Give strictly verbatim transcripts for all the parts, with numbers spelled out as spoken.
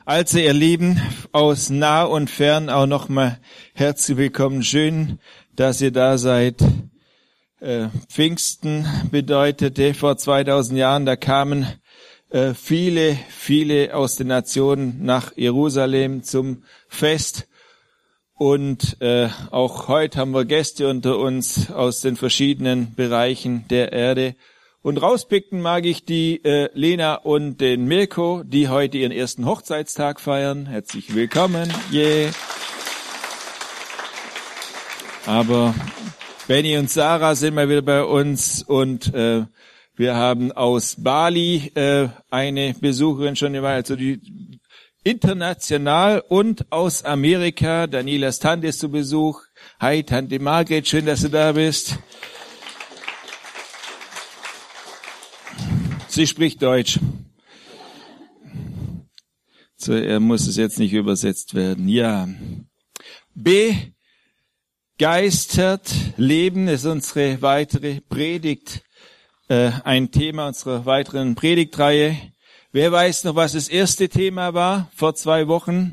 Also ihr Lieben, aus nah und fern auch nochmal herzlich willkommen. Schön, dass ihr da seid. Äh, Pfingsten bedeutete vor zweitausend Jahren, da kamen äh, viele, viele aus den Nationen nach Jerusalem zum Fest. Und äh, auch heute haben wir Gäste unter uns aus den verschiedenen Bereichen der Erde. Und rauspicken mag ich die äh, Lena und den Mirko, die heute ihren ersten Hochzeitstag feiern. Herzlich willkommen. Yeah. Aber Benny und Sarah sind mal wieder bei uns und äh, wir haben aus Bali äh, eine Besucherin schon immer, also die international, und aus Amerika. Danielas Tante ist zu Besuch. Hi, Tante Margret, schön, dass du da bist. Sie spricht Deutsch. So, er muss es jetzt nicht übersetzt werden. Ja. Begeistert leben ist unsere weitere Predigt, äh, ein Thema unserer weiteren Predigtreihe. Wer weiß noch, was das erste Thema war vor zwei Wochen?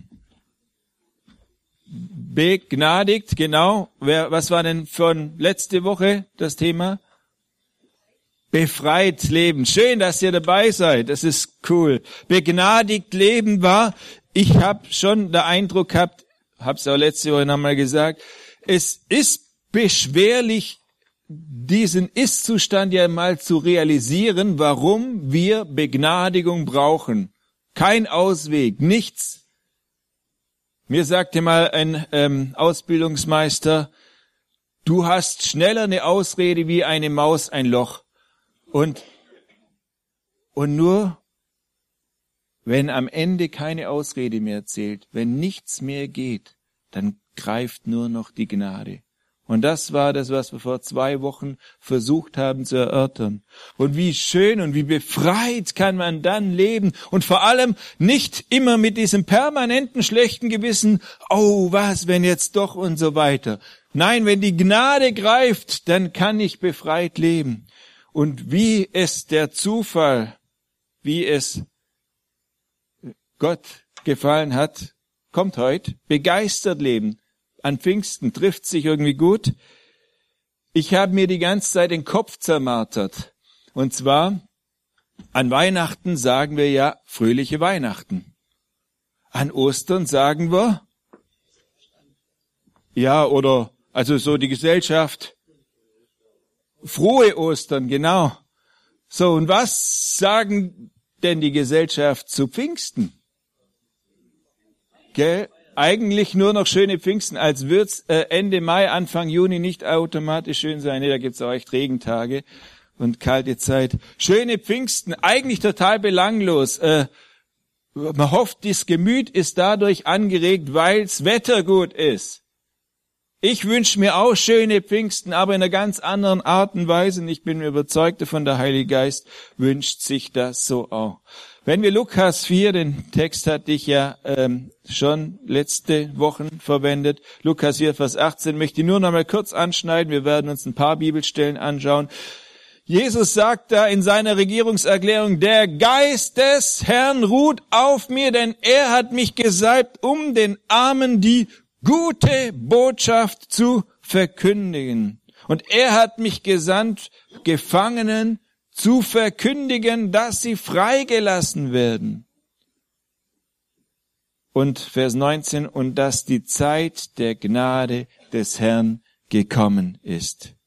Begnadigt, genau. Wer, was war denn von letzte Woche das Thema? Befreit leben. Schön, dass ihr dabei seid. Das ist cool. Begnadigt leben war, ich habe schon den Eindruck gehabt, habe es auch letzte Woche nochmal gesagt, es ist beschwerlich, diesen Ist-Zustand ja mal zu realisieren, warum wir Begnadigung brauchen. Kein Ausweg, nichts. Mir sagte mal ein ähm, Ausbildungsmeister, du hast schneller eine Ausrede wie eine Maus ein Loch. Und, und nur, wenn am Ende keine Ausrede mehr zählt, wenn nichts mehr geht, dann greift nur noch die Gnade. Und das war das, was wir vor zwei Wochen versucht haben zu erörtern. Und wie schön und wie befreit kann man dann leben. Und vor allem nicht immer mit diesem permanenten schlechten Gewissen, oh, was, wenn jetzt doch und so weiter. Nein, wenn die Gnade greift, dann kann ich befreit leben. Und wie es der Zufall, wie es Gott gefallen hat, kommt heute. Begeistert leben. An Pfingsten trifft sich irgendwie gut. Ich habe mir die ganze Zeit den Kopf zermartert. Und zwar, an Weihnachten sagen wir ja fröhliche Weihnachten. An Ostern sagen wir, ja, oder, also so die Gesellschaft, frohe Ostern, genau. So, und was sagen denn die Gesellschaft zu Pfingsten? Gell? Eigentlich nur noch schöne Pfingsten, als wird's äh, Ende Mai, Anfang Juni nicht automatisch schön sein. Nee, da gibt's auch echt Regentage und kalte Zeit. Schöne Pfingsten, eigentlich total belanglos. Äh, man hofft, das Gemüt ist dadurch angeregt, weil's Wetter gut ist. Ich wünsche mir auch schöne Pfingsten, aber in einer ganz anderen Art und Weise. Und ich bin mir überzeugt davon, der Heilige Geist wünscht sich das so auch. Wenn wir Lukas vier, den Text hatte ich ja ähm, schon letzte Wochen verwendet, Lukas vier, Vers achtzehn, möchte ich nur noch mal kurz anschneiden. Wir werden uns ein paar Bibelstellen anschauen. Jesus sagt da in seiner Regierungserklärung, der Geist des Herrn ruht auf mir, denn er hat mich gesalbt, um den Armen die gute Botschaft zu verkündigen. Und er hat mich gesandt, Gefangenen zu verkündigen, dass sie freigelassen werden. Und Vers neunzehn, und dass die Zeit der Gnade des Herrn gekommen ist.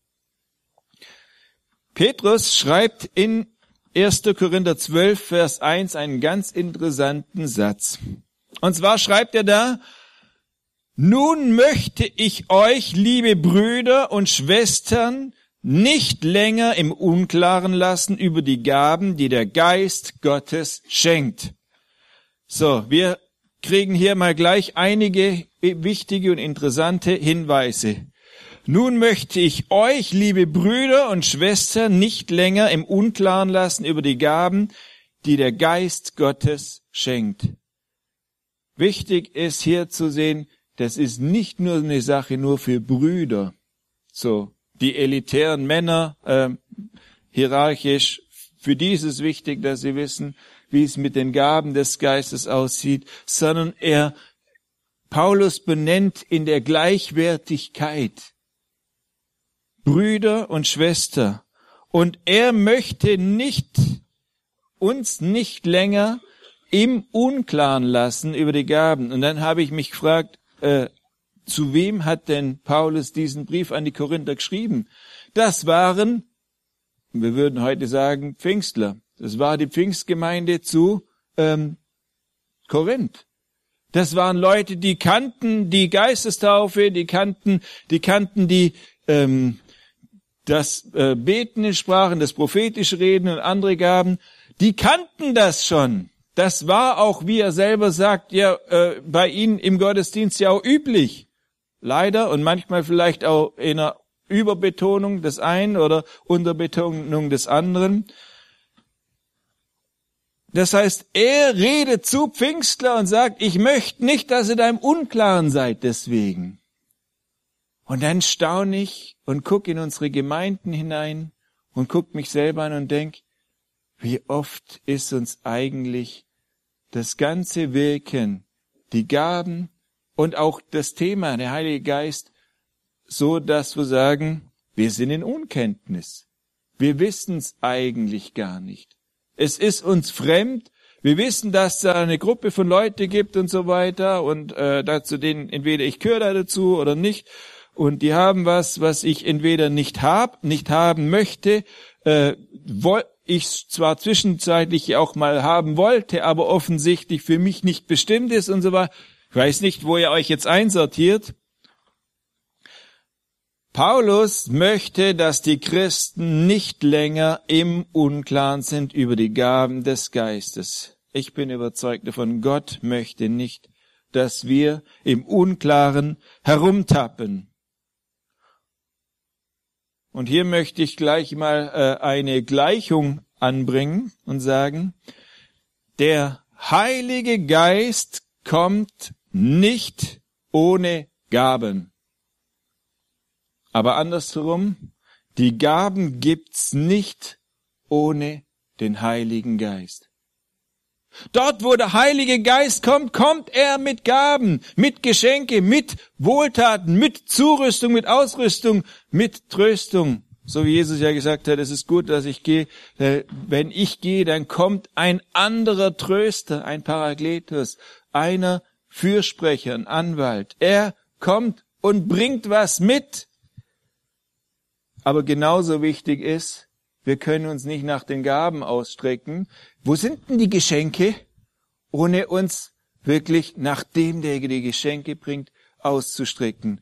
Petrus schreibt in erster Korinther zwölf, Vers eins einen ganz interessanten Satz. Und zwar schreibt er da, nun möchte ich euch, liebe Brüder und Schwestern, nicht länger im Unklaren lassen über die Gaben, die der Geist Gottes schenkt. So, wir kriegen hier mal gleich einige wichtige und interessante Hinweise. Nun möchte ich euch, liebe Brüder und Schwestern, nicht länger im Unklaren lassen über die Gaben, die der Geist Gottes schenkt. Wichtig ist hier zu sehen, das ist nicht nur eine Sache nur für Brüder, so die elitären Männer, äh, hierarchisch, für die ist es wichtig, dass sie wissen, wie es mit den Gaben des Geistes aussieht, sondern er, Paulus benennt in der Gleichwertigkeit Brüder und Schwester. Und er möchte nicht, uns nicht länger im Unklaren lassen über die Gaben. Und dann habe ich mich gefragt, äh, zu wem hat denn Paulus diesen Brief an die Korinther geschrieben? Das waren, wir würden heute sagen, Pfingstler. Das war die Pfingstgemeinde zu ähm, Korinth. Das waren Leute, die kannten die Geistestaufe, die kannten, die kannten die ähm, das äh, Beten in Sprachen, das prophetische Reden und andere Gaben. Die kannten das schon. Das war auch, wie er selber sagt, ja äh, bei ihnen im Gottesdienst ja auch üblich. Leider und manchmal vielleicht auch in einer Überbetonung des einen oder Unterbetonung des anderen. Das heißt, er redet zu Pfingstler und sagt, ich möchte nicht, dass ihr da im Unklaren seid deswegen. Und dann staune ich und gucke in unsere Gemeinden hinein und gucke mich selber an und denke, wie oft ist uns eigentlich das ganze Wirken, die Gaben und auch das Thema, der Heilige Geist, so dass wir sagen, wir sind in Unkenntnis. Wir wissen es eigentlich gar nicht. Es ist uns fremd. Wir wissen, dass da eine Gruppe von Leuten gibt und so weiter und äh, dazu denen entweder ich gehöre da dazu oder nicht und die haben was, was ich entweder nicht hab, nicht haben möchte, äh, woll, ich zwar zwischenzeitlich auch mal haben wollte, aber offensichtlich für mich nicht bestimmt ist und so weiter. Ich weiß nicht, wo ihr euch jetzt einsortiert. Paulus möchte, dass die Christen nicht länger im Unklaren sind über die Gaben des Geistes. Ich bin überzeugt davon, Gott möchte nicht, dass wir im Unklaren herumtappen. Und hier möchte ich gleich mal äh, eine Gleichung anbringen und sagen, der Heilige Geist kommt nicht ohne Gaben. Aber andersherum, die Gaben gibt's nicht ohne den Heiligen Geist. Dort, wo der Heilige Geist kommt, kommt er mit Gaben, mit Geschenke, mit Wohltaten, mit Zurüstung, mit Ausrüstung, mit Tröstung. So wie Jesus ja gesagt hat, es ist gut, dass ich gehe. Wenn ich gehe, dann kommt ein anderer Tröster, ein Parakletos, einer Fürsprecher, ein Anwalt. Er kommt und bringt was mit. Aber genauso wichtig ist, wir können uns nicht nach den Gaben ausstrecken. Wo sind denn die Geschenke? Ohne uns wirklich nach dem, der die Geschenke bringt, auszustrecken.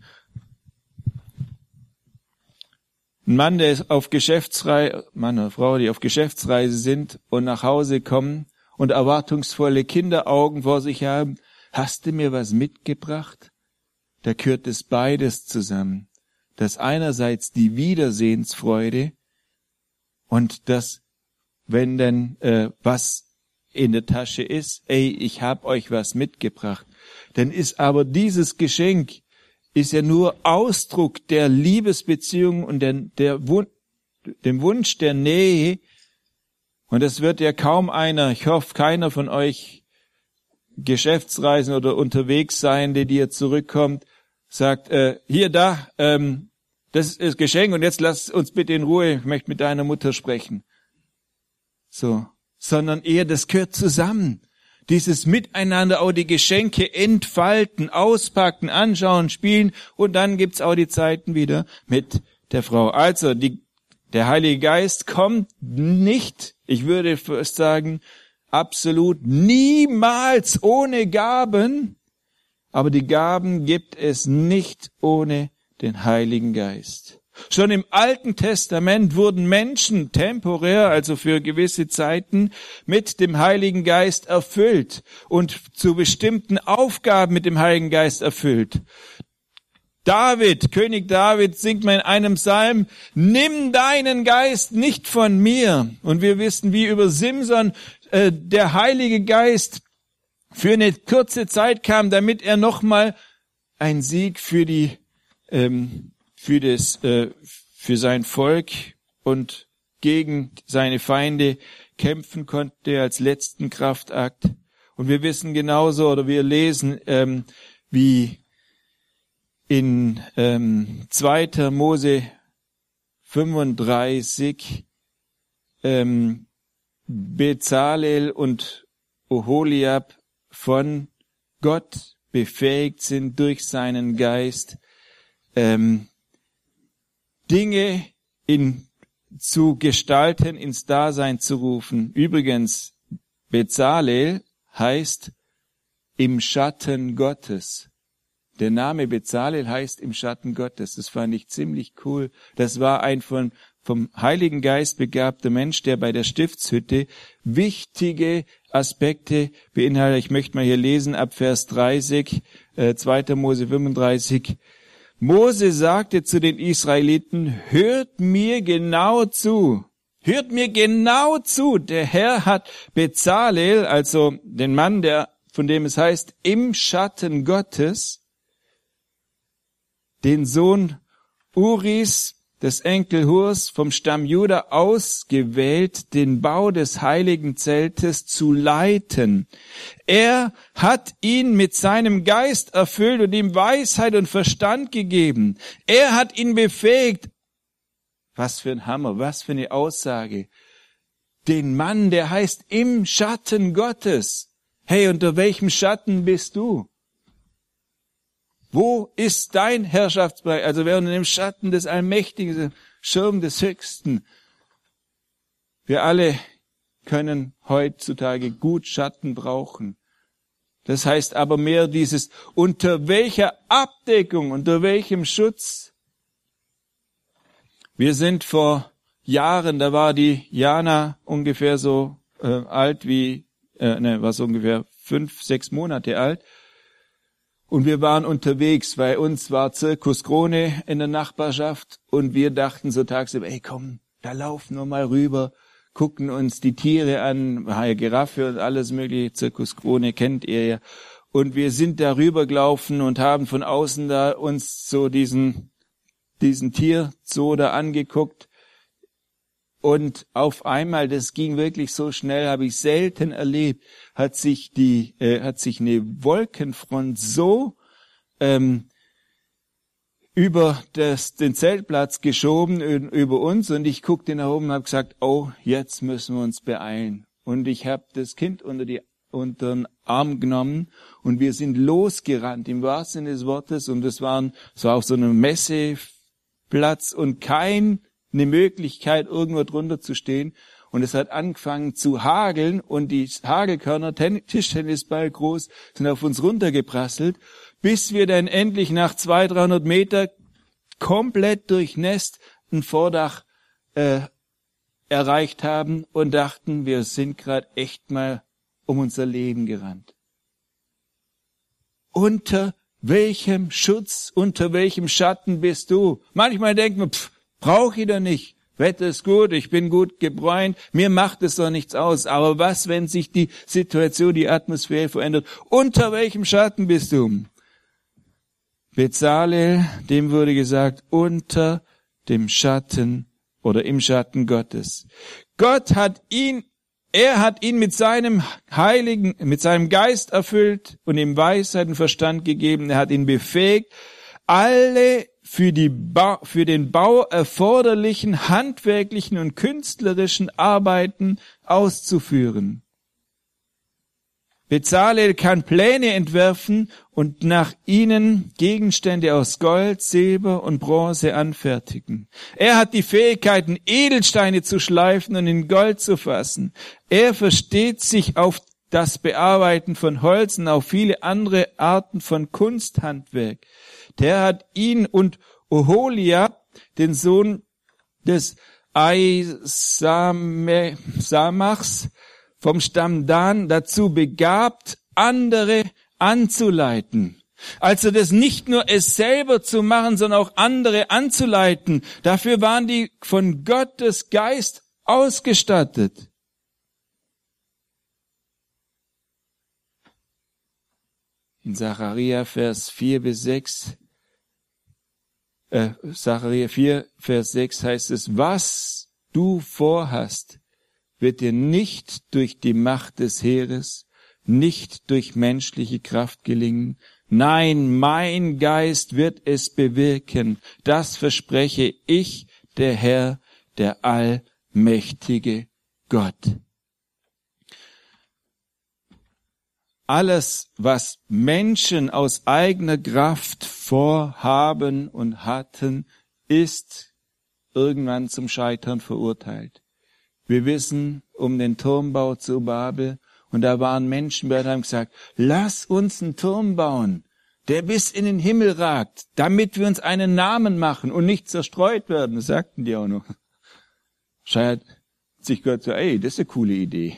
Ein Mann, der auf Geschäftsreise, Mann oder Frau, die auf Geschäftsreise sind und nach Hause kommen und erwartungsvolle Kinderaugen vor sich haben, hast du mir was mitgebracht? Da gehört es beides zusammen. Dass einerseits die Wiedersehensfreude und das, wenn dann äh, was in der Tasche ist, ey, ich hab euch was mitgebracht, dann ist aber dieses Geschenk ist ja nur Ausdruck der Liebesbeziehung und der, der Wun- dem Wunsch der Nähe. Und das wird ja kaum einer, ich hoffe, keiner von euch Geschäftsreisen oder unterwegs Seiende, die ihr zurückkommt, sagt, äh, hier, da, ähm, das ist das Geschenk und jetzt lass uns bitte in Ruhe, ich möchte mit deiner Mutter sprechen. So, sondern eher, das gehört zusammen. Dieses Miteinander, auch die Geschenke entfalten, auspacken, anschauen, spielen und dann gibt's auch die Zeiten wieder mit der Frau. Also, die, der Heilige Geist kommt nicht, ich würde fast sagen, absolut niemals ohne Gaben, aber die Gaben gibt es nicht ohne den Heiligen Geist. Schon im Alten Testament wurden Menschen temporär, also für gewisse Zeiten, mit dem Heiligen Geist erfüllt und zu bestimmten Aufgaben mit dem Heiligen Geist erfüllt. David, König David, singt mal in einem Psalm, nimm deinen Geist nicht von mir. Und wir wissen, wie über Simson äh, der Heilige Geist für eine kurze Zeit kam, damit er nochmal einen Sieg für die ähm, für das äh, für sein Volk und gegen seine Feinde kämpfen konnte als letzten Kraftakt. Und wir wissen genauso, oder wir lesen, ähm, wie in ähm, zweiter Mose fünfunddreißig ähm, Bezalel und Oholiab von Gott befähigt sind durch seinen Geist, ähm, Dinge in, zu gestalten, ins Dasein zu rufen. Übrigens, Bezalel heißt im Schatten Gottes. Der Name Bezalel heißt im Schatten Gottes. Das fand ich ziemlich cool. Das war ein von vom Heiligen Geist begabter Mensch, der bei der Stiftshütte wichtige Aspekte beinhaltet. Ich möchte mal hier lesen ab Vers dreißig, äh, zweiter Mose fünfunddreißig. Mose sagte zu den Israeliten, hört mir genau zu. Hört mir genau zu. Der Herr hat Bezalel, also den Mann, der, von dem es heißt, im Schatten Gottes, den Sohn Uris, des Enkel Hurs vom Stamm Juda ausgewählt, den Bau des heiligen Zeltes zu leiten. Er hat ihn mit seinem Geist erfüllt und ihm Weisheit und Verstand gegeben. Er hat ihn befähigt. Was für ein Hammer, was für eine Aussage. Den Mann, der heißt im Schatten Gottes. Hey, unter welchem Schatten bist du? Wo ist dein Herrschaftsbereich? Also wer unter dem Schatten des Allmächtigen, Schirm des Höchsten. Wir alle können heutzutage gut Schatten brauchen. Das heißt aber mehr dieses, unter welcher Abdeckung, unter welchem Schutz. Wir sind vor Jahren, da war die Jana ungefähr so äh, alt wie, äh, ne, war so ungefähr fünf, sechs Monate alt. Und wir waren unterwegs, weil uns war Zirkus Krone in der Nachbarschaft und wir dachten so tagsüber, ey komm, da laufen wir mal rüber, gucken uns die Tiere an, war ja Giraffe und alles mögliche, Zirkus Krone kennt ihr ja. Und wir sind da rübergelaufen und haben von außen da uns so diesen, diesen Tierzoo da angeguckt. Und auf einmal, das ging wirklich so schnell, habe ich selten erlebt, hat sich die, äh, hat sich eine Wolkenfront so ähm, über das, den Zeltplatz geschoben, über uns. Und ich guckte nach oben und habe gesagt, oh, jetzt müssen wir uns beeilen. Und ich habe das Kind unter die unter den Arm genommen und wir sind losgerannt, im wahrsten Sinne des Wortes. Und es waren so auf so einem Messeplatz und kein eine Möglichkeit, irgendwo drunter zu stehen. Und es hat angefangen zu hageln und die Hagelkörner, Ten- Tischtennisball groß, sind auf uns runtergeprasselt, bis wir dann endlich nach zweihundert, dreihundert Meter komplett durchnässt ein Vordach äh, erreicht haben und dachten, wir sind gerade echt mal um unser Leben gerannt. Unter welchem Schutz, unter welchem Schatten bist du? Manchmal denkt man, pff, brauche ich doch nicht. Wetter ist gut, ich bin gut gebräunt, mir macht es doch nichts aus. Aber was, wenn sich die Situation, die Atmosphäre verändert? Unter welchem Schatten bist du? Bezalel, dem wurde gesagt, unter dem Schatten oder im Schatten Gottes. Gott hat ihn, er hat ihn mit seinem Heiligen, mit seinem Geist erfüllt und ihm Weisheit und Verstand gegeben. Er hat ihn befähigt, alle für die ba- für den Bau erforderlichen handwerklichen und künstlerischen Arbeiten auszuführen. Bezalel kann Pläne entwerfen und nach ihnen Gegenstände aus Gold, Silber und Bronze anfertigen. Er hat die Fähigkeiten, Edelsteine zu schleifen und in Gold zu fassen. Er versteht sich auf das Bearbeiten von Holz und auf viele andere Arten von Kunsthandwerk. Der hat ihn und Oholiab, den Sohn des Aisamachs vom Stamm Dan, dazu begabt, andere anzuleiten. Also das nicht nur es selber zu machen, sondern auch andere anzuleiten. Dafür waren die von Gottes Geist ausgestattet. In Sacharja Vers vier bis sechs, äh, Sacharja vier Vers sechs heißt es, was du vorhast, wird dir nicht durch die Macht des Heeres, nicht durch menschliche Kraft gelingen. Nein, mein Geist wird es bewirken. Das verspreche ich, der Herr, der allmächtige Gott. Alles, was Menschen aus eigener Kraft vorhaben und hatten, ist irgendwann zum Scheitern verurteilt. Wir wissen um den Turmbau zu Babel, und da waren Menschen, die haben gesagt, lass uns einen Turm bauen, der bis in den Himmel ragt, damit wir uns einen Namen machen und nicht zerstreut werden. Das sagten die auch noch. Scheint sich Gott so, ey, das ist eine coole Idee.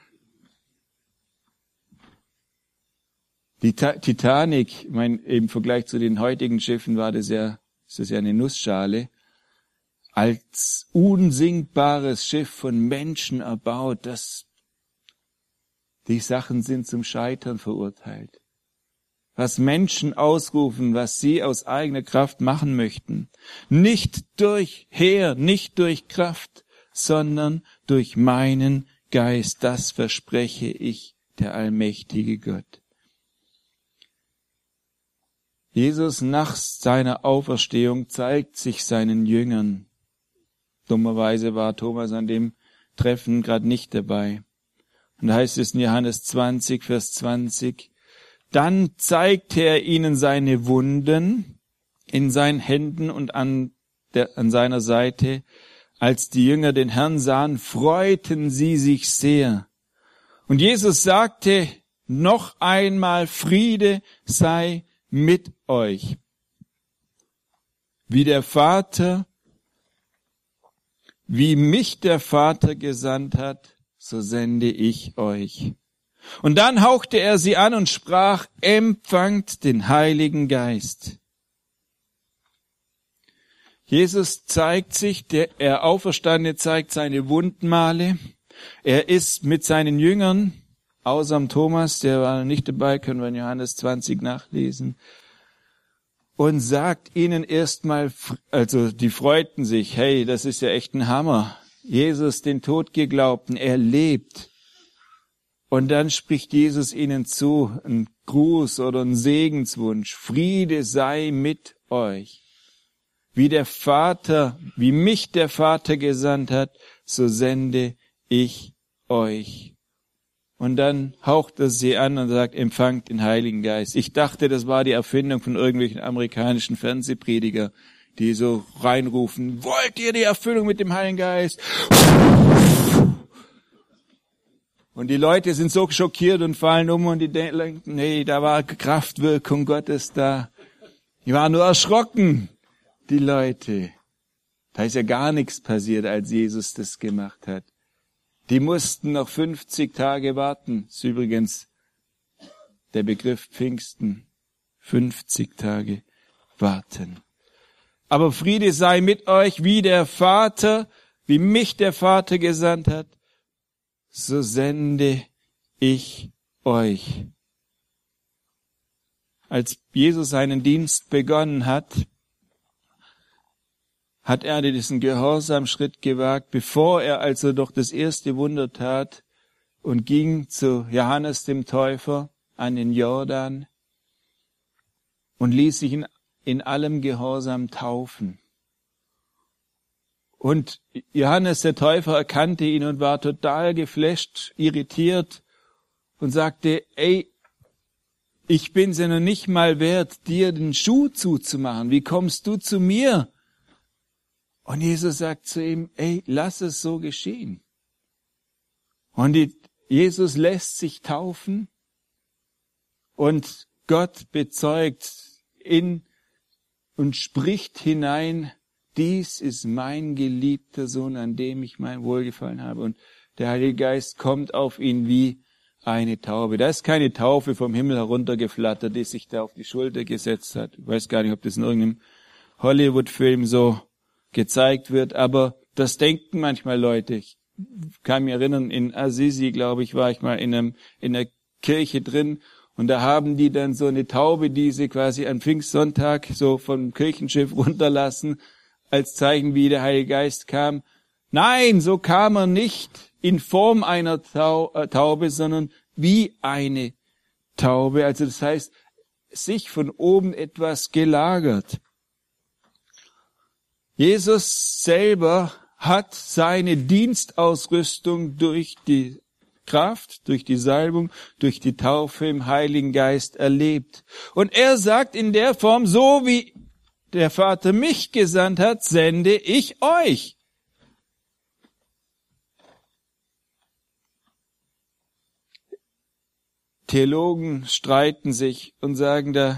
Die Titanic, ich meine, im Vergleich zu den heutigen Schiffen war das ja, ist das ja eine Nussschale, als unsinkbares Schiff von Menschen erbaut, das, die Sachen sind zum Scheitern verurteilt. Was Menschen ausrufen, was sie aus eigener Kraft machen möchten. Nicht durch Heer, nicht durch Kraft, sondern durch meinen Geist. Das verspreche ich, der allmächtige Gott. Jesus nach seiner Auferstehung zeigt sich seinen Jüngern. Dummerweise war Thomas an dem Treffen gerade nicht dabei. Und da heißt es in Johannes zwanzig, Vers zwanzig, dann zeigte er ihnen seine Wunden in seinen Händen und an, der, an seiner Seite. Als die Jünger den Herrn sahen, freuten sie sich sehr. Und Jesus sagte noch einmal, Friede sei mit euch. Wie der Vater, wie mich der Vater gesandt hat, so sende ich euch. Und dann hauchte er sie an und sprach, empfangt den Heiligen Geist. Jesus zeigt sich, der er Auferstandene zeigt seine Wundmale. Er ist mit seinen Jüngern, außer am Thomas, der war nicht dabei, können wir in Johannes zwanzig nachlesen, und sagt ihnen erstmal, also die freuten sich, hey, das ist ja echt ein Hammer. Jesus, den Todgeglaubten, er lebt. Und dann spricht Jesus ihnen zu, ein Gruß oder ein Segenswunsch. Friede sei mit euch. Wie der Vater, wie mich der Vater gesandt hat, so sende ich euch. Und dann haucht er sie an und sagt, empfangt den Heiligen Geist. Ich dachte, das war die Erfindung von irgendwelchen amerikanischen Fernsehprediger, die so reinrufen, wollt ihr die Erfüllung mit dem Heiligen Geist? Und die Leute sind so schockiert und fallen um und die denken, nee, da war Kraftwirkung Gottes da. Die waren nur erschrocken, die Leute. Da ist ja gar nichts passiert, als Jesus das gemacht hat. Die mussten noch fünfzig Tage warten. Das ist übrigens der Begriff Pfingsten. fünfzig Tage warten. Aber Friede sei mit euch, wie der Vater, wie mich der Vater gesandt hat, so sende ich euch. Als Jesus seinen Dienst begonnen hat, hat er diesen Gehorsamschritt gewagt, bevor er also doch das erste Wunder tat und ging zu Johannes dem Täufer an den Jordan und ließ sich in, in allem Gehorsam taufen. Und Johannes der Täufer erkannte ihn und war total geflasht, irritiert und sagte, ey, ich bin's ja noch nicht mal wert, dir den Schuh zuzumachen. Wie kommst du zu mir? Und Jesus sagt zu ihm, ey, lass es so geschehen. Und die, Jesus lässt sich taufen und Gott bezeugt in und spricht hinein, dies ist mein geliebter Sohn, an dem ich mein Wohlgefallen habe. Und der Heilige Geist kommt auf ihn wie eine Taube. Da ist keine Taufe vom Himmel heruntergeflattert, die sich da auf die Schulter gesetzt hat. Ich weiß gar nicht, ob das in irgendeinem Hollywood-Film so gezeigt wird, aber das denken manchmal Leute. Ich kann mich erinnern, in Assisi, glaube ich, war ich mal in, einem, in einer Kirche drin und da haben die dann so eine Taube, die sie quasi am Pfingstsonntag so vom Kirchenschiff runterlassen, als Zeichen, wie der Heilige Geist kam. Nein, so kam er nicht. in Form einer Taube, sondern wie eine Taube. Also das heißt, sich von oben etwas gelagert. Jesus selber hat seine Dienstausrüstung durch die Kraft, durch die Salbung, durch die Taufe im Heiligen Geist erlebt. Und er sagt in der Form, so wie der Vater mich gesandt hat, sende ich euch. Theologen streiten sich und sagen, da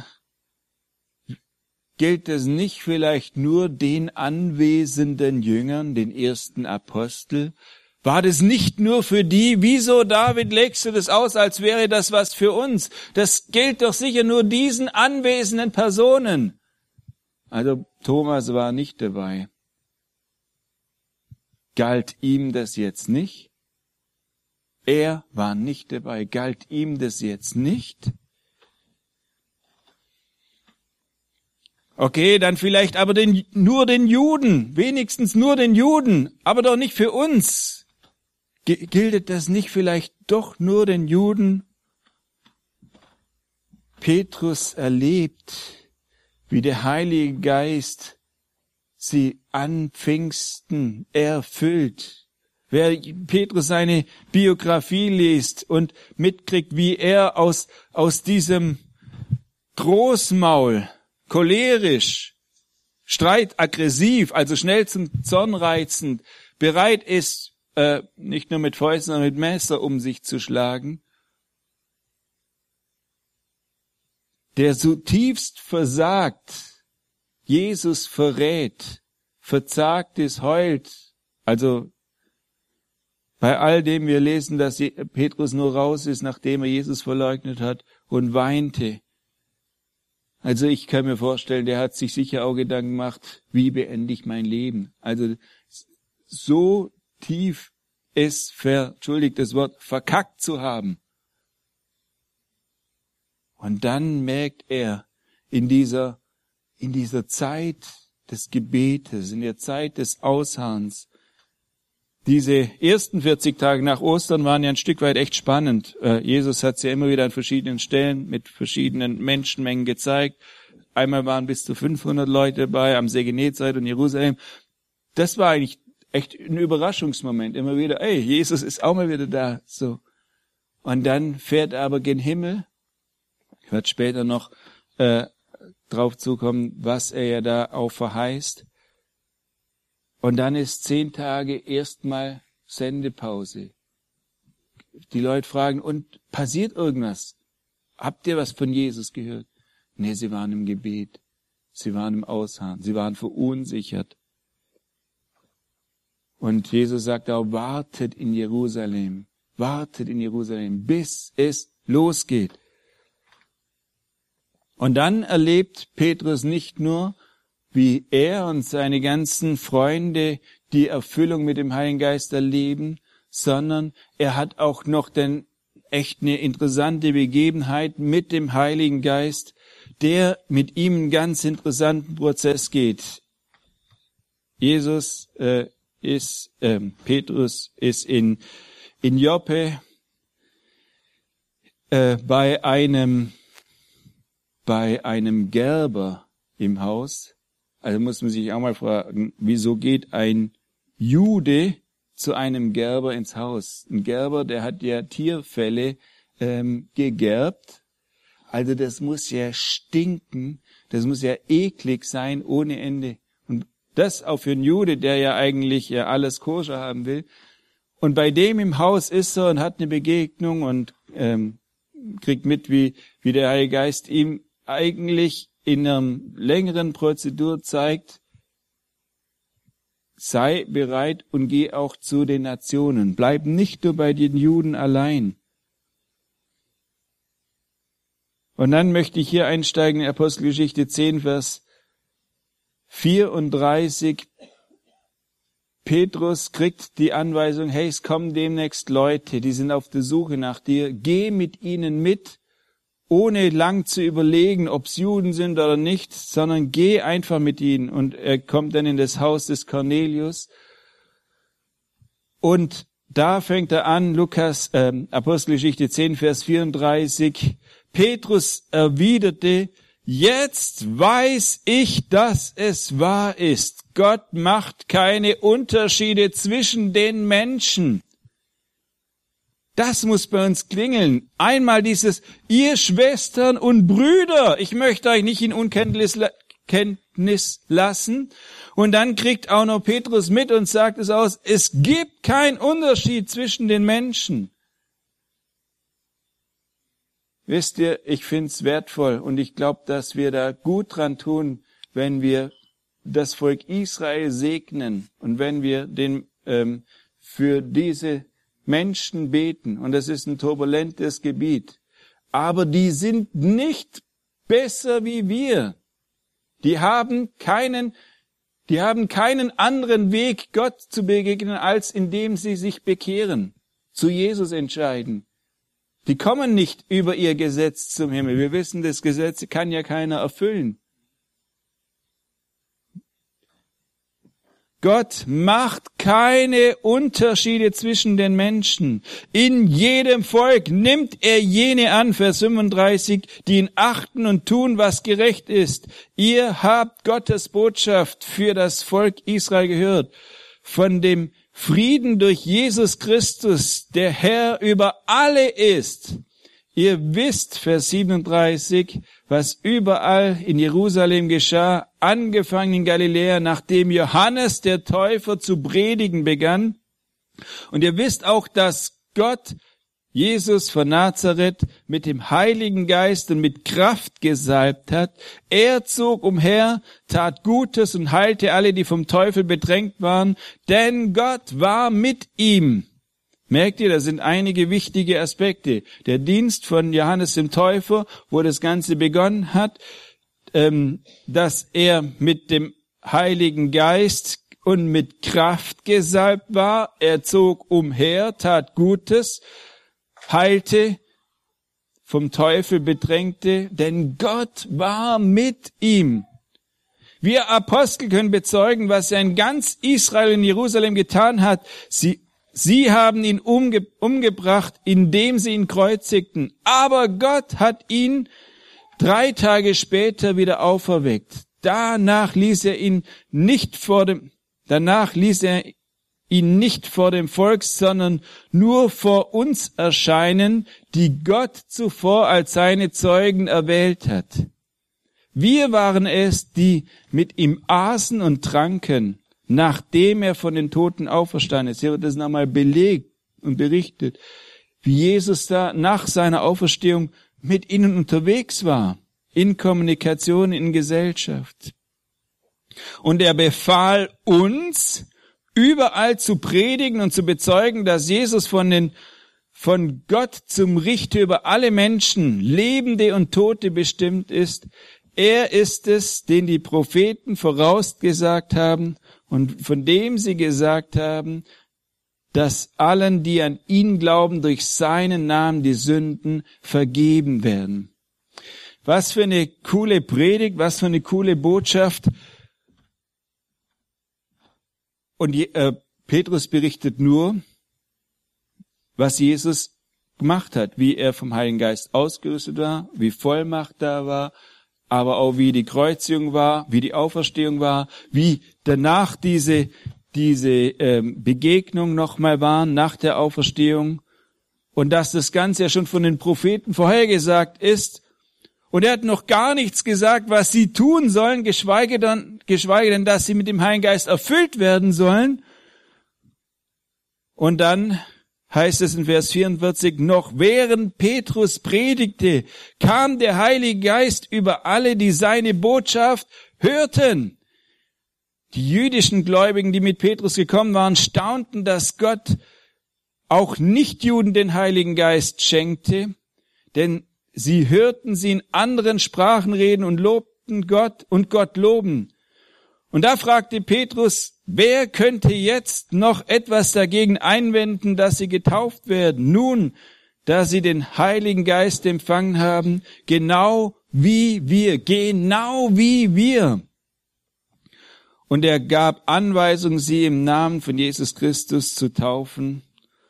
gilt es nicht vielleicht nur den anwesenden Jüngern, den ersten Apostel? War das nicht nur für die? Wieso, David, legst du das aus, als wäre das was für uns? Das gilt doch sicher nur diesen anwesenden Personen. Also Thomas war nicht dabei. Galt ihm das jetzt nicht? Er war nicht dabei. Galt ihm das jetzt nicht? Okay, dann vielleicht aber den, nur den Juden, wenigstens nur den Juden, aber doch nicht für uns. G- gilt das nicht vielleicht doch nur den Juden? Petrus erlebt, wie der Heilige Geist sie an Pfingsten erfüllt. Wer Petrus seine Biografie liest und mitkriegt, wie er aus, aus diesem Großmaul, cholerisch, streitaggressiv, also schnell zum Zorn reizend, bereit ist, äh, nicht nur mit Fäusten, sondern mit Messer um sich zu schlagen, der zutiefst versagt, Jesus verrät, verzagt ist, heult. Also bei all dem wir lesen, dass Petrus nur raus ist, nachdem er Jesus verleugnet hat und weinte. Also ich kann mir vorstellen, der hat sich sicher auch Gedanken gemacht, wie beende ich mein Leben? Also so tief es, ver, entschuldigt das Wort, verkackt zu haben. Und dann merkt er in dieser, in dieser Zeit des Gebetes, in der Zeit des Ausharrens, diese ersten vierzig Tage nach Ostern waren ja ein Stück weit echt spannend. Äh, Jesus hat es ja immer wieder an verschiedenen Stellen mit verschiedenen Menschenmengen gezeigt. Einmal waren bis zu fünfhundert Leute dabei am See Genezareth und Jerusalem. Das war eigentlich echt ein Überraschungsmoment. Immer wieder, ey, Jesus ist auch mal wieder da. So. Und dann fährt er aber gen Himmel. Ich werde später noch äh, drauf zukommen, was er ja da auch verheißt. Und dann ist zehn Tage erstmal Sendepause. Die Leute fragen, und passiert irgendwas? Habt ihr was von Jesus gehört? Nee, sie waren im Gebet. Sie waren im Ausharren. Sie waren verunsichert. Und Jesus sagt auch, wartet in Jerusalem. Wartet in Jerusalem, bis es losgeht. Und dann erlebt Petrus nicht nur, wie er und seine ganzen Freunde die Erfüllung mit dem Heiligen Geist erleben, sondern er hat auch noch denn echt eine interessante Begebenheit mit dem Heiligen Geist, der mit ihm einen ganz interessanten Prozess geht. Jesus äh, ist, äh, Petrus ist in, in Joppe äh, bei einem, bei einem Gerber im Haus. Also muss man sich auch mal fragen, wieso geht ein Jude zu einem Gerber ins Haus? Ein Gerber, der hat ja Tierfelle ähm, gegerbt. Also das muss ja stinken, das muss ja eklig sein ohne Ende. Und das auch für einen Jude, der ja eigentlich ja alles koscher haben will. Und bei dem im Haus ist er und hat eine Begegnung und ähm, kriegt mit, wie, wie der Heilige Geist ihm eigentlich in einer längeren Prozedur zeigt, sei bereit und geh auch zu den Nationen. Bleib nicht nur bei den Juden allein. Und dann möchte ich hier einsteigen in Apostelgeschichte zehn, Vers vierunddreißig. Petrus kriegt die Anweisung, hey, es kommen demnächst Leute, die sind auf der Suche nach dir. Geh mit ihnen mit, ohne lang zu überlegen, ob es Juden sind oder nicht, sondern geh einfach mit ihnen. Und er kommt dann in das Haus des Cornelius. Und da fängt er an, Lukas, äh, Apostelgeschichte zehn, Vers vierunddreißig. Petrus erwiderte, jetzt weiß ich, dass es wahr ist. Gott macht keine Unterschiede zwischen den Menschen. Das muss bei uns klingeln. Einmal dieses, ihr Schwestern und Brüder, ich möchte euch nicht in Unkenntnis Kenntnis lassen. Und dann kriegt auch noch Petrus mit und sagt es aus, es gibt keinen Unterschied zwischen den Menschen. Wisst ihr, ich find's wertvoll und ich glaube, dass wir da gut dran tun, wenn wir das Volk Israel segnen und wenn wir den, ähm, für diese Menschen beten. Und das ist ein turbulentes Gebiet. Aber die sind nicht besser wie wir. Die haben keinen, die haben keinen anderen Weg, Gott zu begegnen, als indem sie sich bekehren, zu Jesus entscheiden. Die kommen nicht über ihr Gesetz zum Himmel. Wir wissen, das Gesetz kann ja keiner erfüllen. Gott macht keine Unterschiede zwischen den Menschen. In jedem Volk nimmt er jene an, Vers fünfunddreißig, die ihn achten und tun, was gerecht ist. Ihr habt Gottes Botschaft für das Volk Israel gehört. Von dem Frieden durch Jesus Christus, der Herr über alle ist. Ihr wisst, Vers siebenunddreißig, was überall in Jerusalem geschah, angefangen in Galiläa, nachdem Johannes der Täufer zu predigen begann. Und ihr wisst auch, dass Gott Jesus von Nazareth mit dem Heiligen Geist und mit Kraft gesalbt hat. Er zog umher, tat Gutes und heilte alle, die vom Teufel bedrängt waren, denn Gott war mit ihm. Merkt ihr, da sind einige wichtige Aspekte. Der Dienst von Johannes dem Täufer, wo das Ganze begonnen hat, ähm, dass er mit dem Heiligen Geist und mit Kraft gesalbt war. Er zog umher, tat Gutes, heilte, vom Teufel bedrängte, denn Gott war mit ihm. Wir Apostel können bezeugen, was er in ganz Israel in Jerusalem getan hat. Sie Sie haben ihn umge- umgebracht, indem sie ihn kreuzigten. Aber Gott hat ihn drei Tage später wieder auferweckt. Danach ließ er ihn nicht vor dem, danach ließ er ihn nicht vor dem Volk, sondern nur vor uns erscheinen, die Gott zuvor als seine Zeugen erwählt hat. Wir waren es, die mit ihm aßen und tranken, nachdem er von den Toten auferstanden ist. Hier wird das nochmal belegt und berichtet, wie Jesus da nach seiner Auferstehung mit ihnen unterwegs war, in Kommunikation, in Gesellschaft. Und er befahl uns, überall zu predigen und zu bezeugen, dass Jesus von den von Gott zum Richter über alle Menschen, Lebende und Tote, bestimmt ist. Er ist es, den die Propheten vorausgesagt haben, und von dem sie gesagt haben, dass allen, die an ihn glauben, durch seinen Namen die Sünden vergeben werden. Was für eine coole Predigt, was für eine coole Botschaft. Und äh, Petrus berichtet nur, was Jesus gemacht hat, wie er vom Heiligen Geist ausgerüstet war, wie Vollmacht da war, aber auch wie die Kreuzigung war, wie die Auferstehung war, wie danach diese diese ähm, Begegnung nochmal waren, nach der Auferstehung, und dass das Ganze ja schon von den Propheten vorhergesagt ist. Und er hat noch gar nichts gesagt, was sie tun sollen, geschweige denn, geschweige denn, dass sie mit dem Heiligen Geist erfüllt werden sollen. Und dann heißt es in Vers vierundvierzig, noch während Petrus predigte, kam der Heilige Geist über alle, die seine Botschaft hörten. Die jüdischen Gläubigen, die mit Petrus gekommen waren, staunten, dass Gott auch Nichtjuden den Heiligen Geist schenkte, denn sie hörten sie in anderen Sprachen reden und lobten Gott und Gott loben. Und da fragte Petrus, wer könnte jetzt noch etwas dagegen einwenden, dass sie getauft werden? Nun, da sie den Heiligen Geist empfangen haben, genau wie wir, genau wie wir. Und er gab Anweisung, sie im Namen von Jesus Christus zu taufen.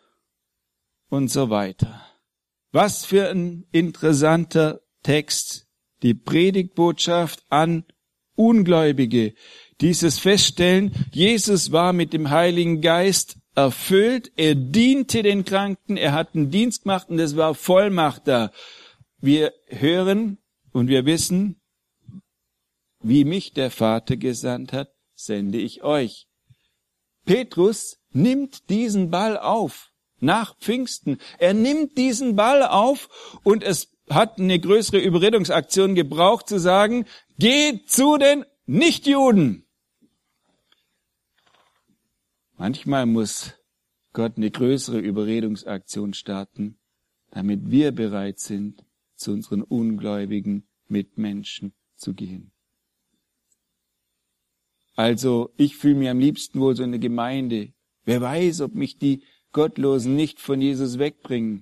und so weiter. Was für ein interessanter Text. Die Predigtbotschaft an Ungläubige. Dieses Feststellen, Jesus war mit dem Heiligen Geist erfüllt, er diente den Kranken, er hat einen Dienst gemacht und es war Vollmacht da. Wir hören und wir wissen, wie mich der Vater gesandt hat, sende ich euch. Petrus nimmt diesen Ball auf, nach Pfingsten. Er nimmt diesen Ball auf und es hat eine größere Überredungsaktion gebraucht, zu sagen, geht zu den Nichtjuden. Manchmal muss Gott eine größere Überredungsaktion starten, damit wir bereit sind, zu unseren ungläubigen Mitmenschen zu gehen. Also, ich fühle mich am liebsten wohl so in der Gemeinde. Wer weiß, ob mich die Gottlosen nicht von Jesus wegbringen.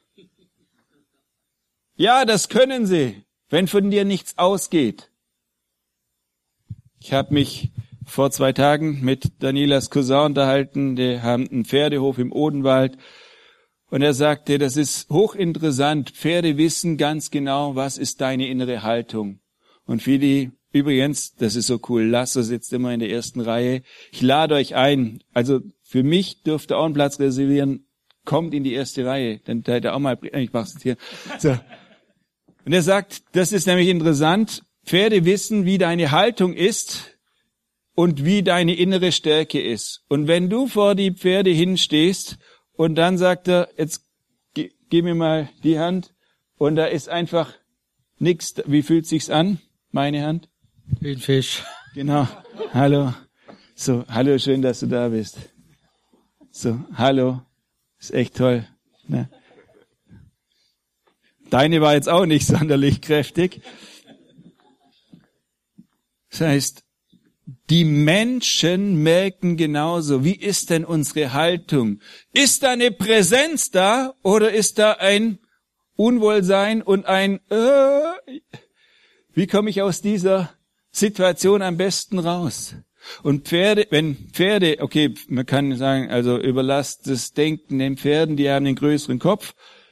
Ja, das können sie, wenn von dir nichts ausgeht. Ich habe mich vor zwei Tagen mit Danielas Cousin unterhalten, die haben einen Pferdehof im Odenwald und er sagte, das ist hochinteressant, Pferde wissen ganz genau, was ist deine innere Haltung. Und für die, übrigens, das ist so cool, Lasso sitzt immer in der ersten Reihe, ich lade euch ein, also für mich dürft ihr auch einen Platz reservieren, kommt in die erste Reihe, dann seid ihr auch mal, ich mach's jetzt hier, so. Und er sagt, das ist nämlich interessant, Pferde wissen, wie deine Haltung ist und wie deine innere Stärke ist. Und wenn du vor die Pferde hinstehst und dann sagt er, jetzt ge- gib mir mal die Hand und da ist einfach nichts, wie fühlt sich's an, meine Hand? Wie ein Fisch. Genau, hallo. So, hallo, schön, dass du da bist. So, hallo, ist echt toll. Ne? Deine war jetzt auch nicht sonderlich kräftig. Das heißt, die Menschen merken genauso, wie ist denn unsere Haltung? Ist da eine Präsenz da oder ist da ein Unwohlsein und ein äh, wie komme ich aus dieser Situation am besten raus? Und Pferde, wenn Pferde, okay, man kann sagen, also überlasst das Denken den Pferden, die haben den größeren Kopf.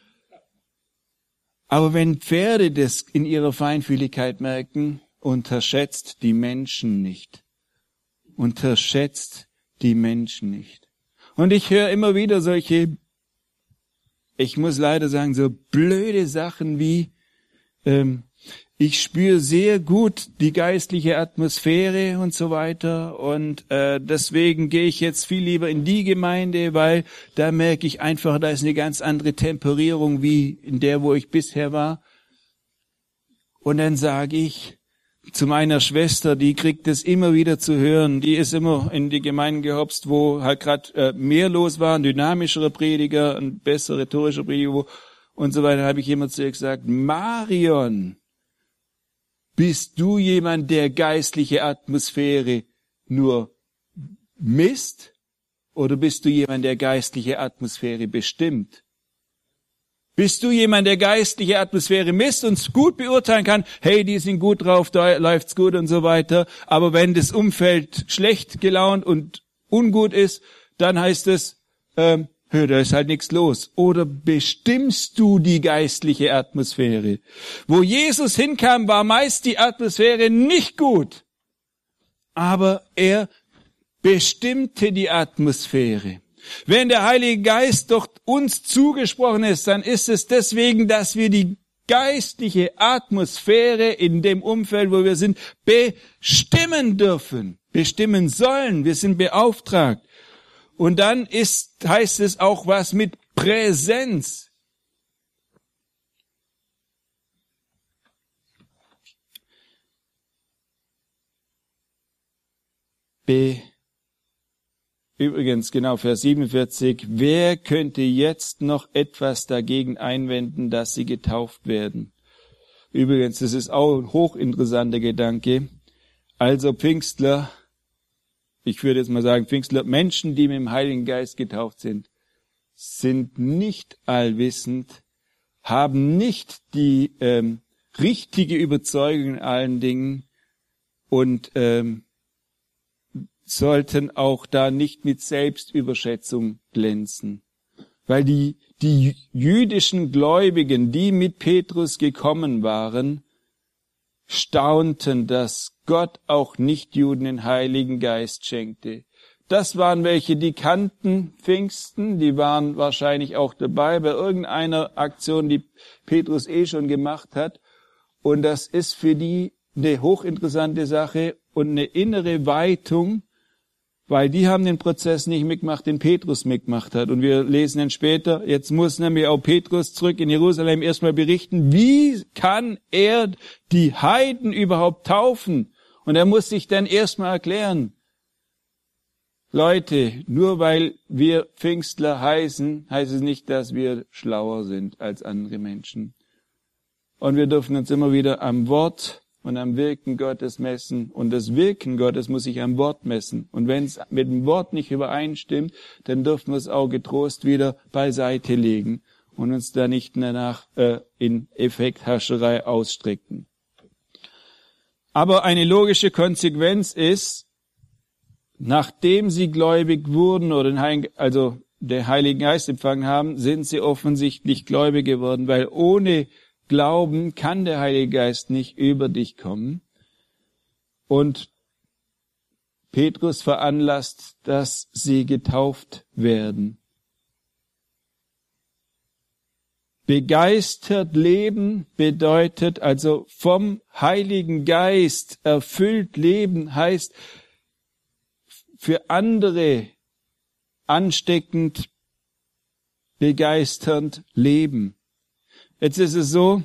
Aber wenn Pferde das in ihrer Feinfühligkeit merken, unterschätzt die Menschen nicht. Unterschätzt die Menschen nicht. Und ich höre immer wieder solche, ich muss leider sagen, so blöde Sachen wie, ähm, ich spüre sehr gut die geistliche Atmosphäre und so weiter und äh, deswegen gehe ich jetzt viel lieber in die Gemeinde, weil da merke ich einfach, da ist eine ganz andere Temperierung wie in der, wo ich bisher war. Und dann sage ich zu meiner Schwester, die kriegt es immer wieder zu hören, die ist immer in die Gemeinden gehopst, wo halt gerade äh, mehr los war, ein dynamischerer Prediger, ein besser rhetorischer Prediger wo, und so weiter, habe ich immer zu ihr gesagt, Marion, bist du jemand, der geistliche Atmosphäre nur misst? Oder bist du jemand, der geistliche Atmosphäre bestimmt? Bist du jemand, der geistliche Atmosphäre misst und gut beurteilen kann, hey, die sind gut drauf, da läuft's gut und so weiter. Aber wenn das Umfeld schlecht gelaunt und ungut ist, dann heißt es, ähm, da ist halt nichts los. Oder bestimmst du die geistliche Atmosphäre? Wo Jesus hinkam, war meist die Atmosphäre nicht gut. Aber er bestimmte die Atmosphäre. Wenn der Heilige Geist durch uns zugesprochen ist, dann ist es deswegen, dass wir die geistliche Atmosphäre in dem Umfeld, wo wir sind, bestimmen dürfen, bestimmen sollen. Wir sind beauftragt. Und dann ist, heißt es auch was mit Präsenz. B. Übrigens, genau, Vers siebenundvierzig. Wer könnte jetzt noch etwas dagegen einwenden, dass sie getauft werden? Übrigens, das ist auch ein hochinteressanter Gedanke. Also Pfingstler, ich würde jetzt mal sagen, Pfingstler, Menschen, die mit dem Heiligen Geist getauft sind, sind nicht allwissend, haben nicht die ähm, richtige Überzeugung in allen Dingen und ähm, sollten auch da nicht mit Selbstüberschätzung glänzen. Weil die, Die jüdischen Gläubigen, die mit Petrus gekommen waren, staunten, dass Gott auch Nichtjuden den Heiligen Geist schenkte. Das waren welche, die kannten Pfingsten, die waren wahrscheinlich auch dabei bei irgendeiner Aktion, die Petrus eh schon gemacht hat. Und das ist für die eine hochinteressante Sache und eine innere Weitung, weil die haben den Prozess nicht mitgemacht, den Petrus mitgemacht hat. Und wir lesen dann später, jetzt muss nämlich auch Petrus zurück in Jerusalem erstmal berichten, wie kann er die Heiden überhaupt taufen? Und er muss sich dann erstmal erklären, Leute, nur weil wir Pfingstler heißen, heißt es nicht, dass wir schlauer sind als andere Menschen. Und wir dürfen uns immer wieder am Wort und am Wirken Gottes messen. Und das Wirken Gottes muss sich am Wort messen. Und wenn es mit dem Wort nicht übereinstimmt, dann dürfen wir es auch getrost wieder beiseite legen und uns da nicht danach äh, in Effekthascherei ausstrecken. Aber eine logische Konsequenz ist, nachdem sie gläubig wurden oder den Heiligen, also den Heiligen Geist empfangen haben, sind sie offensichtlich gläubig geworden, weil ohne Glauben kann der Heilige Geist nicht über dich kommen. Und Petrus veranlasst, dass sie getauft werden. Begeistert leben bedeutet also vom Heiligen Geist erfüllt leben, heißt für andere ansteckend, begeisternd leben. Jetzt ist es so,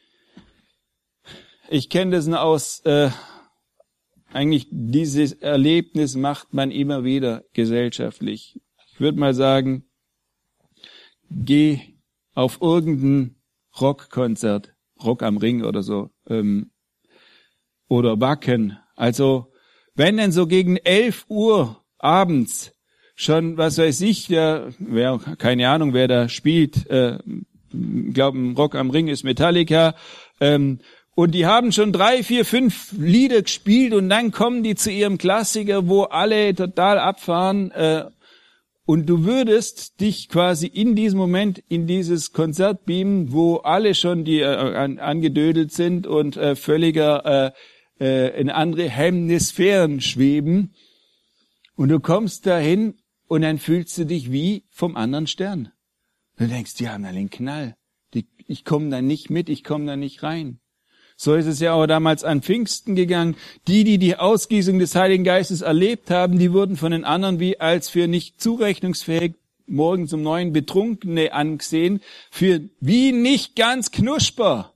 ich kenne das nur aus, äh, eigentlich dieses Erlebnis macht man immer wieder gesellschaftlich. Ich würde mal sagen, geh auf irgendein Rockkonzert, Rock am Ring oder so, ähm, oder Wacken. Also wenn denn so gegen elf Uhr abends schon, was weiß ich, der, wer, keine Ahnung, wer da spielt, äh, ich glaube, Rock am Ring ist Metallica, ähm, und die haben schon drei, vier, fünf Lieder gespielt und dann kommen die zu ihrem Klassiker, wo alle total abfahren, äh, und du würdest dich quasi in diesem Moment in dieses Konzert beamen, wo alle schon die äh, an, angedödelt sind und äh, völliger äh, äh, in andere Hemisphären schweben. Und du kommst dahin und dann fühlst du dich wie vom anderen Stern. Du denkst, die haben alle einen Knall. Die, ich komme da nicht mit, ich komme da nicht rein. So ist es ja auch damals an Pfingsten gegangen. Die, die die Ausgießung des Heiligen Geistes erlebt haben, die wurden von den anderen wie als für nicht zurechnungsfähig morgens um neun Betrunkene angesehen, für wie nicht ganz knusper.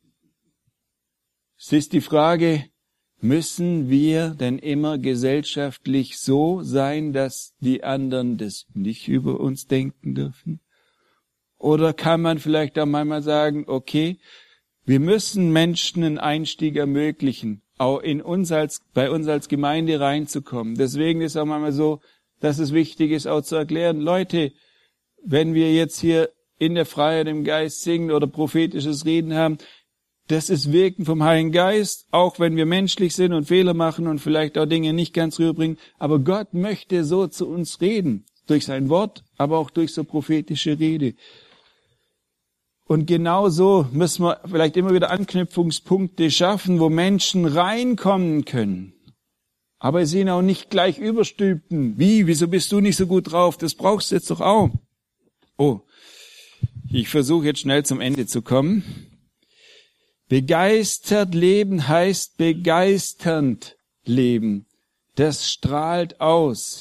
Es ist die Frage, müssen wir denn immer gesellschaftlich so sein, dass die anderen das nicht über uns denken dürfen? Oder kann man vielleicht auch manchmal sagen, okay, wir müssen Menschen einen Einstieg ermöglichen, auch in uns als, bei uns als Gemeinde reinzukommen. Deswegen ist auch manchmal so, dass es wichtig ist, auch zu erklären, Leute, wenn wir jetzt hier in der Freiheit im Geist singen oder prophetisches Reden haben, das ist Wirken vom Heiligen Geist, auch wenn wir menschlich sind und Fehler machen und vielleicht auch Dinge nicht ganz rüberbringen. Aber Gott möchte so zu uns reden, durch sein Wort, aber auch durch so prophetische Rede. Und genau so müssen wir vielleicht immer wieder Anknüpfungspunkte schaffen, wo Menschen reinkommen können. Aber sie ihn auch nicht gleich überstülpen. Wie? Wieso bist du nicht so gut drauf? Das brauchst du jetzt doch auch. Oh, ich versuche jetzt schnell zum Ende zu kommen. Begeistert leben heißt begeisternd leben. Das strahlt aus.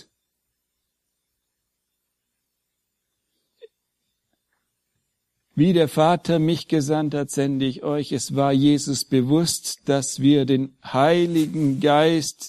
Wie der Vater mich gesandt hat, sende ich euch. Es war Jesus bewusst, dass wir den Heiligen Geist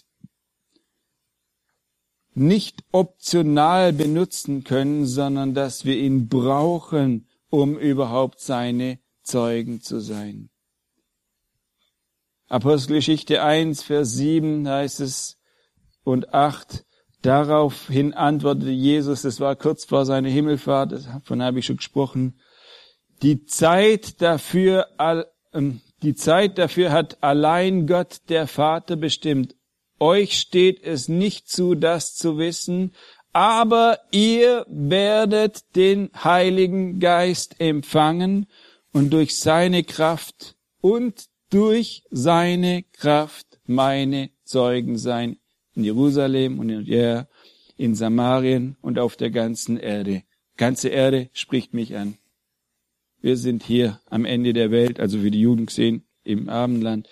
nicht optional benutzen können, sondern dass wir ihn brauchen, um überhaupt seine Zeugen zu sein. Apostelgeschichte eins, Vers sieben heißt es und acht. Daraufhin antwortete Jesus, das war kurz vor seiner Himmelfahrt, davon habe ich schon gesprochen, Die Zeit dafür, die Zeit dafür hat allein Gott, der Vater, bestimmt. Euch steht es nicht zu, das zu wissen, Aber ihr werdet den Heiligen Geist empfangen und durch seine Kraft und durch seine Kraft meine Zeugen sein in Jerusalem und in Judäa, in Samarien und auf der ganzen Erde. Ganze Erde spricht mich an. Wir sind hier am Ende der Welt, also für die Juden gesehen, im Abendland.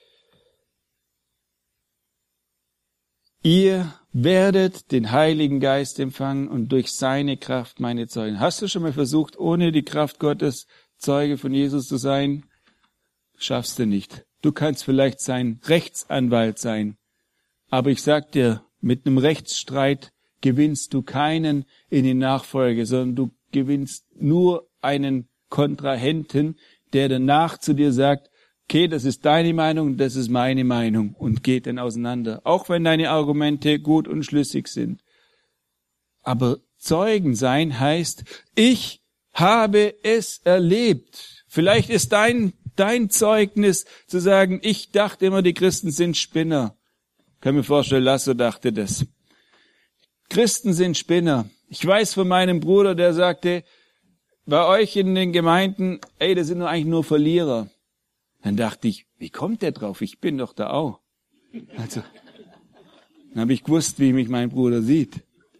Ihr werdet den Heiligen Geist empfangen und durch seine Kraft meine Zeugen. Hast du schon mal versucht, ohne die Kraft Gottes Zeuge von Jesus zu sein? Schaffst du nicht. Du kannst vielleicht sein Rechtsanwalt sein, aber ich sag dir, mit einem Rechtsstreit gewinnst du keinen in die Nachfolge, sondern du gewinnst nur einen Kontrahenten, der danach zu dir sagt, okay, das ist deine Meinung, das ist meine Meinung und geht dann auseinander, auch wenn deine Argumente gut und schlüssig sind. Aber Zeugen sein heißt, ich habe es erlebt. Vielleicht ist dein, dein Zeugnis zu sagen, ich dachte immer, die Christen sind Spinner. Ich kann mir vorstellen, Lasso dachte das. Christen sind Spinner. Ich weiß von meinem Bruder, der sagte, bei euch in den Gemeinden, ey, das sind doch eigentlich nur Verlierer. Dann dachte ich, wie kommt der drauf? Ich bin doch da auch. Also, dann habe ich gewusst, wie mich mein Bruder sieht.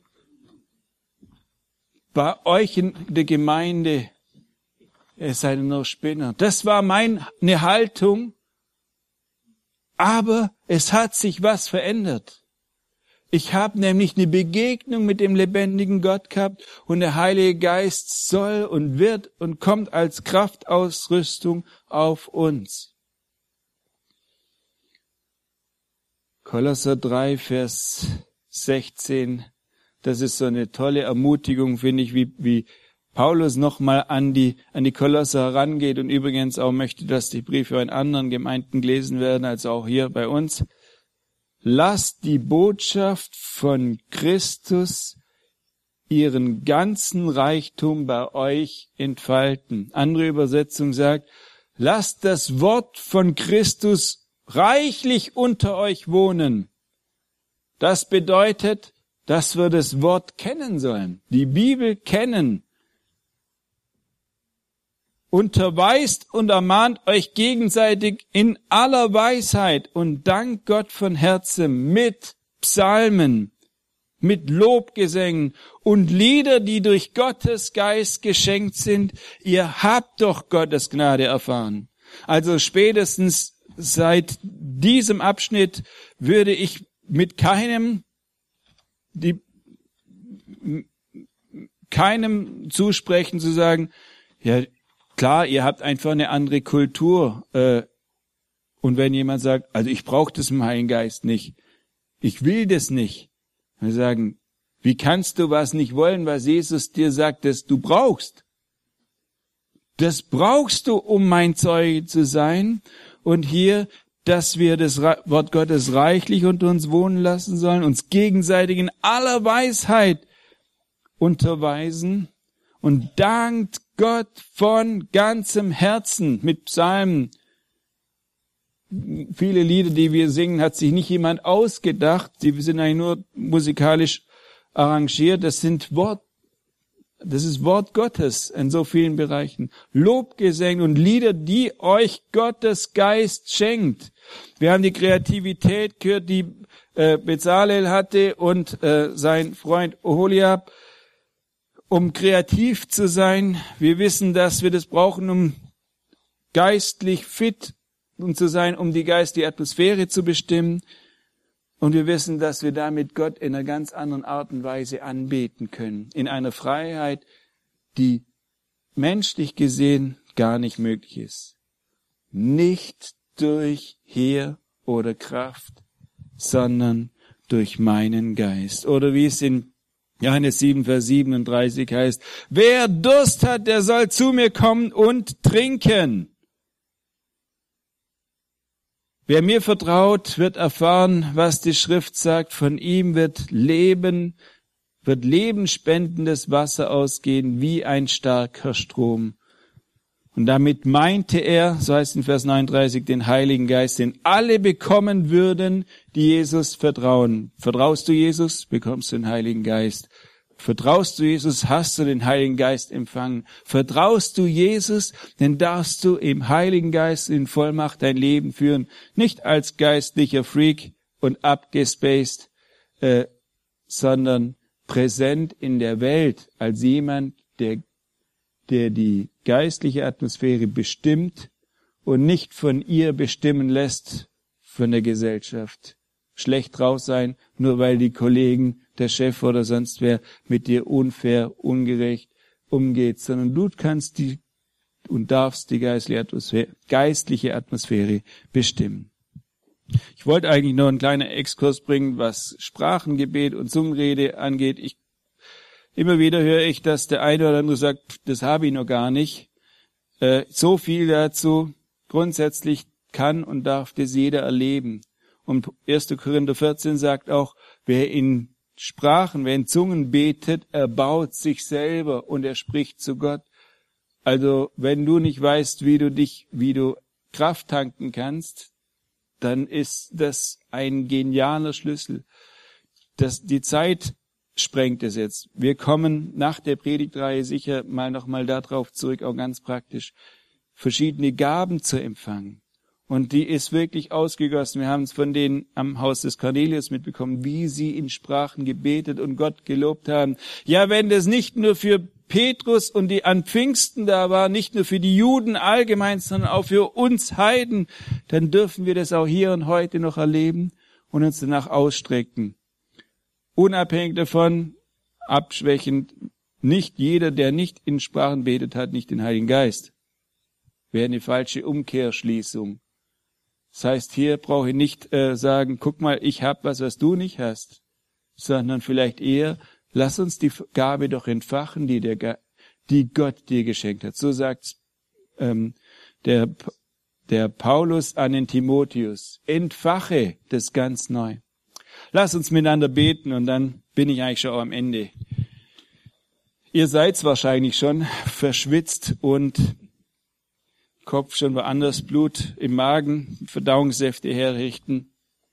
Bei euch in der Gemeinde, ihr seid nur Spinner. Das war meine Haltung, aber es hat sich was verändert. Ich habe nämlich eine Begegnung mit dem lebendigen Gott gehabt und der Heilige Geist soll und wird und kommt als Kraftausrüstung auf uns. Kolosser drei, Vers sechzehn, das ist so eine tolle Ermutigung, finde ich, wie, wie Paulus nochmal an die, an die Kolosser herangeht und übrigens auch möchte, dass die Briefe in anderen Gemeinden gelesen werden, als auch hier bei uns. Lasst die Botschaft von Christus ihren ganzen Reichtum bei euch entfalten. Andere Übersetzung sagt, lasst das Wort von Christus reichlich unter euch wohnen. Das bedeutet, dass wir das Wort kennen sollen, die Bibel kennen. Unterweist und ermahnt euch gegenseitig in aller Weisheit und dankt Gott von Herzen mit Psalmen, mit Lobgesängen und Lieder, die durch Gottes Geist geschenkt sind. Ihr habt doch Gottes Gnade erfahren. Also spätestens seit diesem Abschnitt würde ich mit keinem, die, keinem zusprechen zu sagen, ja, klar, ihr habt einfach eine andere Kultur. Äh, und wenn jemand sagt, also ich brauche das im Heiligen Geist nicht, ich will das nicht, dann sagen, wie kannst du was nicht wollen, was Jesus dir sagt, dass du brauchst? Das brauchst du, um mein Zeuge zu sein. Und hier, dass wir das Wort Gottes reichlich unter uns wohnen lassen sollen, uns gegenseitig in aller Weisheit unterweisen und dankt Gott von ganzem Herzen mit Psalmen. Viele Lieder, die wir singen, hat sich nicht jemand ausgedacht. Sie sind eigentlich nur musikalisch arrangiert. Das sind Wort, das ist Wort Gottes in so vielen Bereichen. Lobgesänge und Lieder, die euch Gottes Geist schenkt. Wir haben die Kreativität gehört, die äh, Bezalel hatte und äh, sein Freund Oholiab. Um kreativ zu sein, wir wissen, dass wir das brauchen, um geistlich fit zu sein, um die geistige Atmosphäre zu bestimmen. Und wir wissen, dass wir damit Gott in einer ganz anderen Art und Weise anbeten können. In einer Freiheit, die menschlich gesehen gar nicht möglich ist. Nicht durch Heer oder Kraft, sondern durch meinen Geist. Oder wie es in Johannes sieben, Vers siebenunddreißig heißt, wer Durst hat, der soll zu mir kommen und trinken. Wer mir vertraut, wird erfahren, was die Schrift sagt. Von ihm wird Leben, wird lebensspendendes Wasser ausgehen, wie ein starker Strom. Und damit meinte er, so heißt es in Vers neununddreißig, den Heiligen Geist, den alle bekommen würden, die Jesus vertrauen. Vertraust du Jesus, bekommst du den Heiligen Geist. Vertraust du Jesus, hast du den Heiligen Geist empfangen. Vertraust du Jesus, dann darfst du im Heiligen Geist in Vollmacht dein Leben führen. Nicht als geistlicher Freak und abgespaced, äh, sondern präsent in der Welt als jemand, der der die geistliche Atmosphäre bestimmt und nicht von ihr bestimmen lässt, von der Gesellschaft. Schlecht drauf sein, nur weil die Kollegen, der Chef oder sonst wer mit dir unfair, ungerecht umgeht, sondern du kannst die und darfst die geistliche Atmosphäre, geistliche Atmosphäre bestimmen. Ich wollte eigentlich noch einen kleinen Exkurs bringen, was Sprachengebet und Zungenrede angeht. Ich Immer wieder höre ich, dass der eine oder andere sagt, das habe ich noch gar nicht. Äh, so viel dazu. Grundsätzlich kann und darf das jeder erleben. Und erster Korinther vierzehn sagt auch, wer in Sprachen, wer in Zungen betet, erbaut sich selber und er spricht zu Gott. Also wenn du nicht weißt, wie du dich, wie du Kraft tanken kannst, dann ist das ein genialer Schlüssel. Das, die Zeit sprengt es jetzt. Wir kommen nach der Predigtreihe sicher mal nochmal darauf zurück, auch ganz praktisch, verschiedene Gaben zu empfangen. Und die ist wirklich ausgegossen. Wir haben es von denen am Haus des Cornelius mitbekommen, wie sie in Sprachen gebetet und Gott gelobt haben. Ja, wenn das nicht nur für Petrus und die an Pfingsten da war, nicht nur für die Juden allgemein, sondern auch für uns Heiden, dann dürfen wir das auch hier und heute noch erleben und uns danach ausstrecken. Unabhängig davon, abschwächend, nicht jeder, der nicht in Sprachen betet, hat nicht den Heiligen Geist. Wäre eine falsche Umkehrschließung. Das heißt, hier brauche ich nicht äh, sagen, guck mal, ich habe was, was du nicht hast, sondern vielleicht eher, lass uns die Gabe doch entfachen, die, der, die Gott dir geschenkt hat. So sagt ähm, der, der Paulus an den Timotheus, entfache das ganz neu. Lass uns miteinander beten und dann bin ich eigentlich schon am Ende. Ihr seid wahrscheinlich schon verschwitzt und Kopf schon woanders, Blut im Magen, Verdauungssäfte herrichten.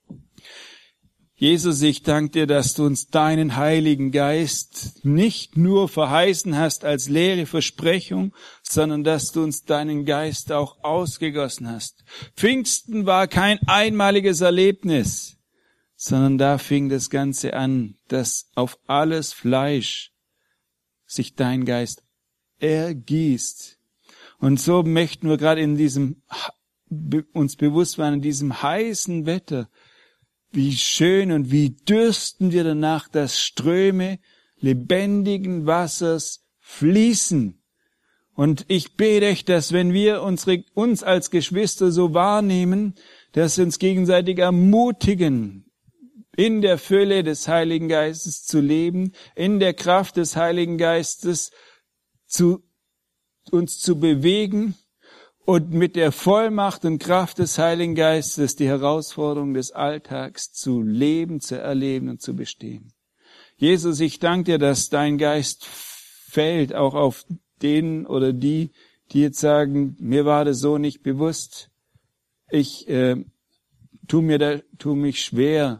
Jesus, ich danke dir, dass du uns deinen Heiligen Geist nicht nur verheißen hast als leere Versprechung, sondern dass du uns deinen Geist auch ausgegossen hast. Pfingsten war kein einmaliges Erlebnis, sondern da fing das Ganze an, dass auf alles Fleisch sich dein Geist ergießt. Und so möchten wir gerade in diesem, uns bewusst werden, in diesem heißen Wetter, wie schön und wie dürsten wir danach, dass Ströme lebendigen Wassers fließen. Und ich bete echt, dass wenn wir unsere, uns als Geschwister so wahrnehmen, dass wir uns gegenseitig ermutigen, in der Fülle des Heiligen Geistes zu leben, in der Kraft des Heiligen Geistes zu uns zu bewegen und mit der Vollmacht und Kraft des Heiligen Geistes die Herausforderung des Alltags zu leben, zu erleben und zu bestehen. Jesus, ich danke dir, dass dein Geist fällt auch auf den oder die, die jetzt sagen, mir war das so nicht bewusst. Ich äh, tu mir da, tu mich schwer.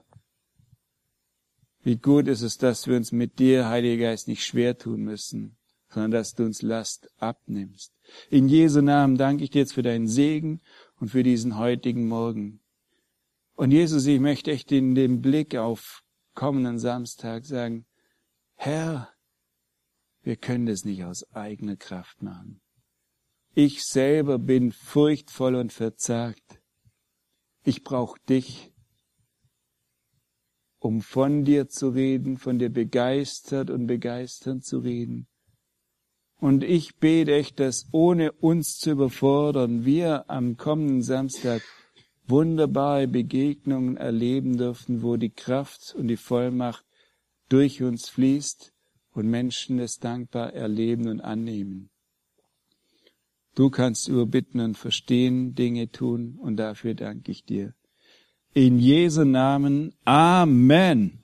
Wie gut ist es, dass wir uns mit dir, Heiliger Geist, nicht schwer tun müssen, sondern dass du uns Last abnimmst. In Jesu Namen danke ich dir jetzt für deinen Segen und für diesen heutigen Morgen. Und Jesus, ich möchte echt in dem Blick auf kommenden Samstag sagen, Herr, wir können das nicht aus eigener Kraft machen. Ich selber bin furchtvoll und verzagt. Ich brauche dich, um von dir zu reden, von dir begeistert und begeisternd zu reden. Und ich bete echt, dass ohne uns zu überfordern, wir am kommenden Samstag wunderbare Begegnungen erleben dürfen, wo die Kraft und die Vollmacht durch uns fließt und Menschen es dankbar erleben und annehmen. Du kannst überbitten und verstehen, Dinge tun und dafür danke ich dir. In Jesu Namen. Amen.